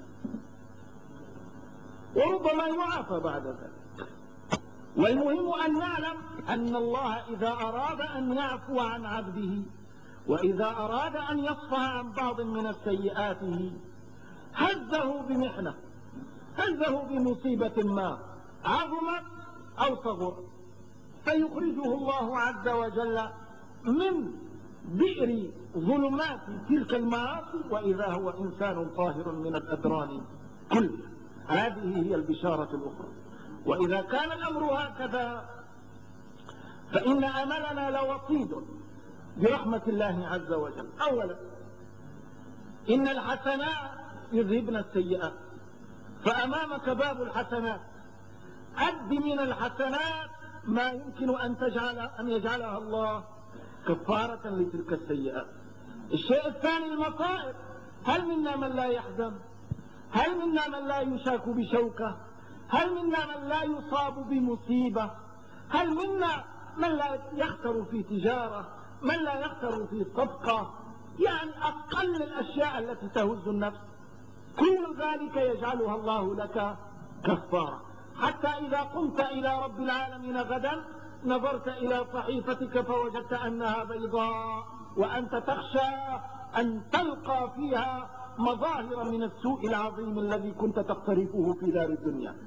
وربما يعافى بعد ذلك. والمهم أن نعلم أن الله إذا أراد أن يعفو عن عبده، وإذا أراد أن يصفح عن بعض من سيئاته، هزه بمحنة، هزه بمصيبة ما عظمت أو صغرت، فيخرجه الله عز وجل من بئر ظلمات تلك المعاصي، وإذا هو إنسان طاهر من الأدران كلها. هذه هي البشارة الأخرى. وإذا كان الأمر هكذا فإن أملنا لوطيد برحمة الله عز وجل. أولا، إن الحسنات يذهبن السيئات، فأمامك باب الحسنات، أد من الحسنات ما يمكن أن يجعلها الله كفارة لتلك السيئات. الشيء الثاني، المصائب، هل منا من لا يحزن؟ هل منا من لا يشاك بشوكة؟ هل منا من لا يصاب بمصيبة؟ هل منا من لا يخسر في تجارة، من لا يخسر في صفقة، يعني أقل الأشياء التي تهز النفس، كل ذلك يجعلها الله لك كفارة. حتى إذا قمت إلى رب العالمين غدا نظرت إلى صحيفتك فوجدت أنها بيضاء، وأنت تخشى أن تلقى فيها مظاهر من السوء العظيم الذي كنت تقترفه في دار الدنيا.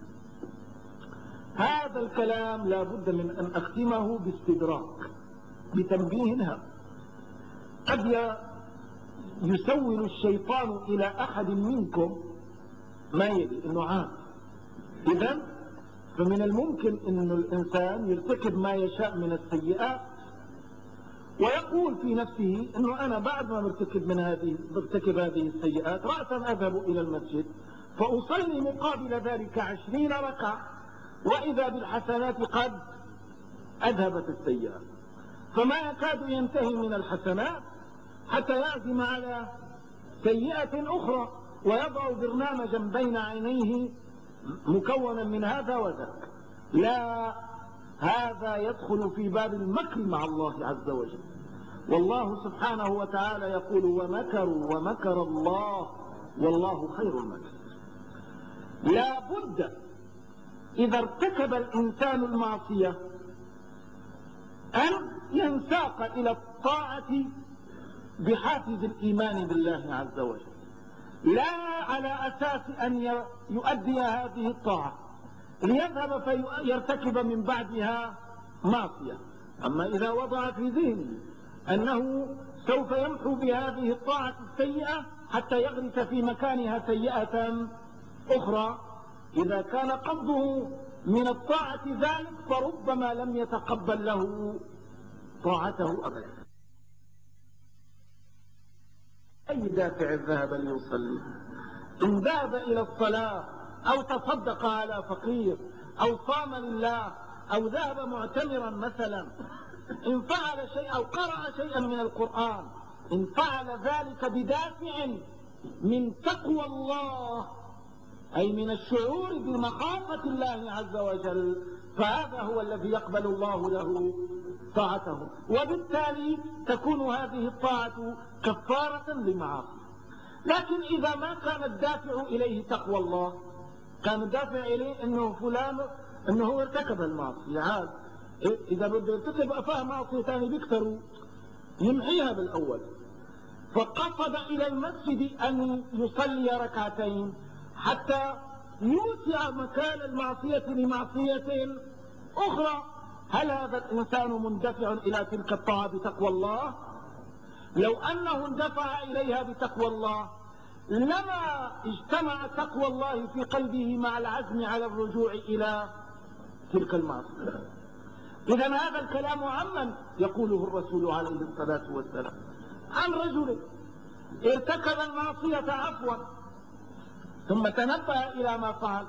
هذا الكلام لا بد من أن أختمه باستدراك، بتنبيه هام. قد يسول الشيطان إلى أحد منكم ما يدري أنه عام، إذن فمن الممكن أن الإنسان يرتكب ما يشاء من السيئات ويقول في نفسه أنه أنا بعد ما برتكب هذه السيئات رأسا أذهب إلى المسجد فأصلي مقابل ذلك 20 ركعة، وإذا بالحسنات قد أذهبت السيئات، فما يكاد ينتهي من الحسنات حتى يعزم على سيئة أخرى ويضع برنامجا بين عينيه مكونا من هذا وذاك. لا، هذا يدخل في باب المكر مع الله عز وجل، والله سبحانه وتعالى يقول ومكروا ومكر الله والله خير الماكرين. لا بد إذا ارتكب الإنسان المعصية أن ينساق إلى الطاعة بحافز الإيمان بالله عز وجل، لا على أساس أن يؤدي هذه الطاعة ليذهب فيرتكب من بعدها معصية. أما إذا وضع في ذهنه أنه سوف يمحو بهذه الطاعة السيئة حتى يغرس في مكانها سيئة أخرى، إذا كان قصده من الطاعة ذلك فربما لم يتقبل له طاعته أبدا. أي دافع ذهب ليصلي؟ إن ذهب إلى الصلاة أو تصدق على فقير أو صام لله أو ذهب معتمرا مثلا، إن فعل شيئا أو قرأ شيئا من القرآن، إن فعل ذلك بدافع من تقوى الله أي من الشعور بمخافة الله عز وجل، فهذا هو الذي يقبل الله له طاعته، وبالتالي تكون هذه الطاعة كفارة لمعاصيه. لكن إذا ما كان الدافع إليه تقوى الله، كان الدافع إليه أنه فلان أنه ارتكب المعصية، عاد إذا بده يرتكب أفاه معصية ثاني بيكثروا يمحيها بالأول، فقصد إلى المسجد أن يصلي ركعتين حتى يوسع مكان المعصية لمعصية أخرى. هل هذا الإنسان مندفع إلى تلك الطاعة بتقوى الله؟ لو أنه اندفع إليها بتقوى الله لما اجتمع تقوى الله في قلبه مع العزم على الرجوع إلى تلك المعصية. إذن هذا الكلام عمن يقوله الرسول عليه الصلاة والسلام عن رجل ارتكب المعصية عفوا ثم تنبه إلى ما فعل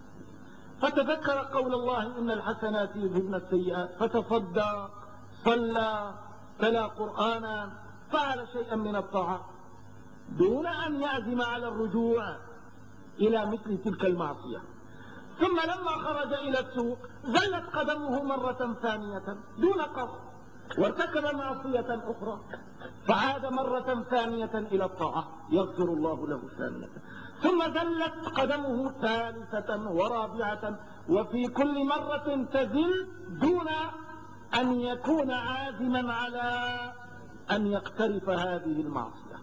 فتذكر قول الله إن الحسنات يذهبن السيئات فتصدق، صلى، تلا قرآنا، فعل شيئا من الطاعات دون أن يعزم على الرجوع إلى مثل تلك المعصية، ثم لما خرج إلى السوق زلت قدمه مرة ثانية دون قصد وارتكب معصية أخرى فعاد مرة ثانية إلى الطاعة يغفر الله له ثانية، ثم زلت قدمه ثالثة ورابعة، وفي كل مرة تزل دون أن يكون عازما على أن يقترف هذه المعصية.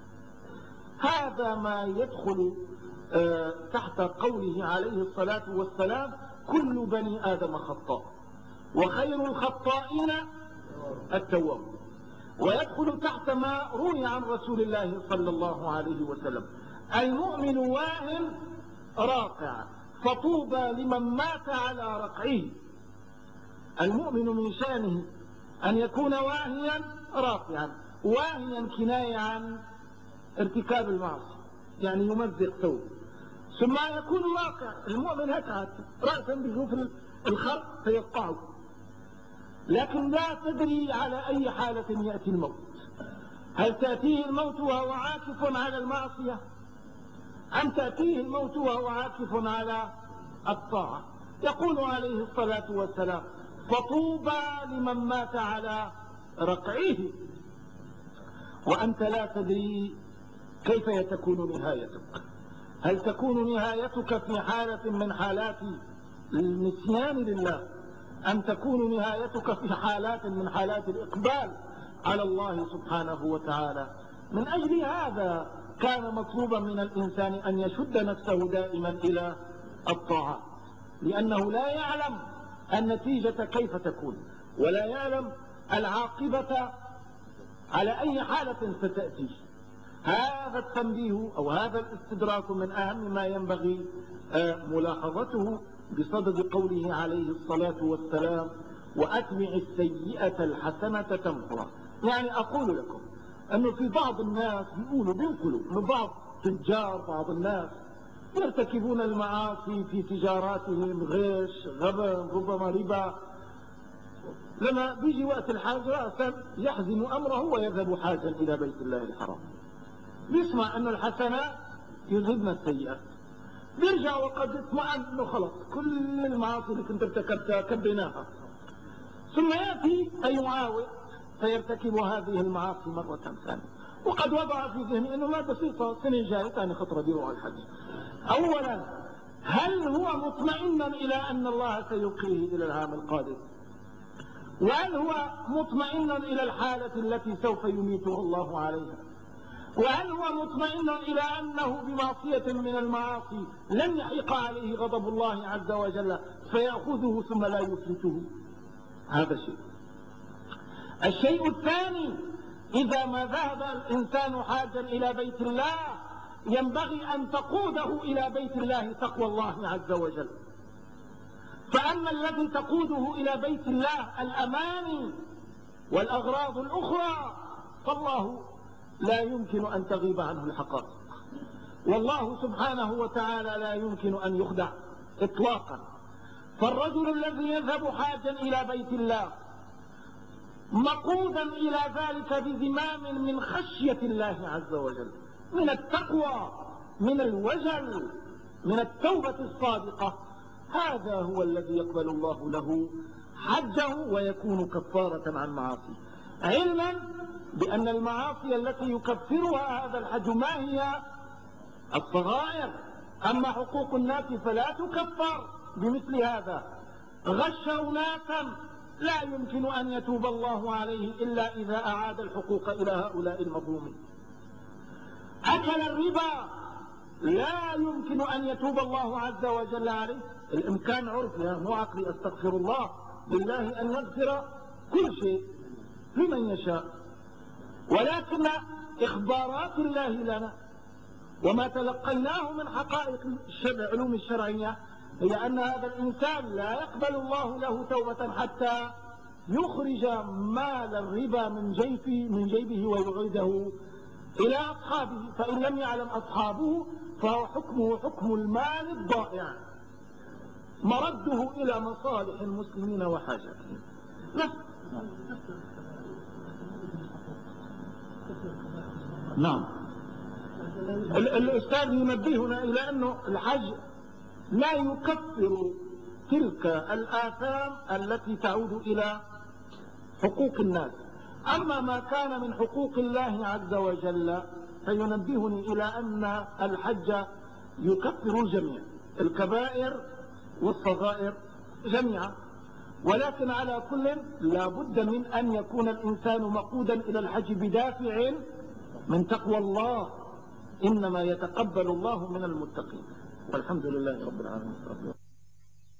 هذا ما يدخل تحت قوله عليه الصلاة والسلام كل بني آدم خطاء وخير الخطائين التواب، ويدخل تحت ما روي عن رسول الله صلى الله عليه وسلم المؤمن واهن راقع فطوبى لمن مات على رقعه. المؤمن من شأنه أن يكون واهيا راقعا، واهيا كناية عن ارتكاب المعصية يعني يمزق ثوب، ثم يكون راقع. المؤمن هكذا رأسا بيشوف الخرق فيقطعه، لكن لا تدري على أي حالة يأتي الموت، هل تأتيه الموت وهو عاكف على المعصية أم تأتيه الموت وهو عاكف على الطاعة؟ يقول عليه الصلاة والسلام فطوبى لمن مات على رقعه، وأنت لا تدري كيف تكون نهايتك. هل تكون نهايتك في حالة من حالات النسيان لله، أم تكون نهايتك في حالات من حالات الإقبال على الله سبحانه وتعالى؟ من أجل هذا كان مطلوبا من الإنسان أن يشد نفسه دائما إلى الطاعات، لأنه لا يعلم النتيجة كيف تكون، ولا يعلم العاقبة على أي حالة ستأتي. هذا التنبيه أو هذا الاستدراك من أهم ما ينبغي ملاحظته بصدد قوله عليه الصلاة والسلام: وأتبع السيئة الحسنة تمحها. يعني أقول لكم أنه في بعض الناس بينقلوا من بعض تجار، بعض الناس يرتكبون المعاصي في تجاراتهم، غش، غبن، ربما ربا. لما بيجي وقت الحاجة رأسا يحزم أمره ويذهب حاجا إلى بيت الله الحرام، بيسمع أن الحسنات يذهبن السيئات، بيرجع وقد اطمأن أنه خلص كل المعاصي اللي كنت ارتكبتها كبيناها، ثم يأتي فيعاود فيرتكب هذه المعاصي مرة ثانية، وقد وضع في ذهنه أنه ما بسيطة، السنة الجاية ثاني خطرة بيروح الحج. أولا، هل هو مطمئنا إلى أن الله سيبقيه إلى العام القادم؟ وهل هو مطمئنا إلى الحالة التي سوف يميته الله عليها؟ وهل هو مطمئن إلى أنه بمعصية من المعاصي لن يحيق عليه غضب الله عز وجل فيأخذه ثم لا يفلته؟ هذا شيء. الشيء الثاني: إذا ما ذهب الإنسان حاجا إلى بيت الله ينبغي أن تقوده إلى بيت الله تقوى الله عز وجل. فأما الذي تقوده إلى بيت الله الأماني والأغراض الأخرى فالله لا يمكن أن تغيب عنه الحقائق، والله سبحانه وتعالى لا يمكن أن يخدع إطلاقا. فالرجل الذي يذهب حاجا إلى بيت الله مقودا إلى ذلك بزمام من خشية الله عز وجل، من التقوى، من الوجل، من التوبة الصادقة، هذا هو الذي يقبل الله له حجه ويكون كفارة عن معاصيه، علما بأن المعاصي التي يكفرها هذا الحج ما هي؟ الصغائر. أما حقوق الناس فلا تكفر بمثل هذا. غش أناسا لا يمكن أن يتوب الله عليه إلا إذا أعاد الحقوق إلى هؤلاء المظلومين. أكل الربا لا يمكن أن يتوب الله عز وجل عليه، الإمكان عرفي مو عقلي، أستغفر الله، بالله أن يغفر كل شيء لمن يشاء، ولكن إخبارات الله لنا وما تلقيناه من حقائق العلوم الشرعية هي أن هذا الإنسان لا يقبل الله له توبة حتى يخرج مال الربا من جيبه ويعيده إلى أصحابه، فإن لم يعلم أصحابه فهو حكمه حكم المال الضائع، مرده إلى مصالح المسلمين وحاجاتهم. نعم. الأستاذ ينبهنا إلى أنه الحج لا يكفر تلك الآثام التي تعود إلى حقوق الناس، أما ما كان من حقوق الله عز وجل فينبهني إلى أن الحج يكفر الجميع، الكبائر والصغائر جميعا، ولكن على كل لا بد من أن يكون الإنسان مقودا إلى الحج بدافع من تقوى الله، إنما يتقبل الله من المتقين. والحمد لله رب العالمين.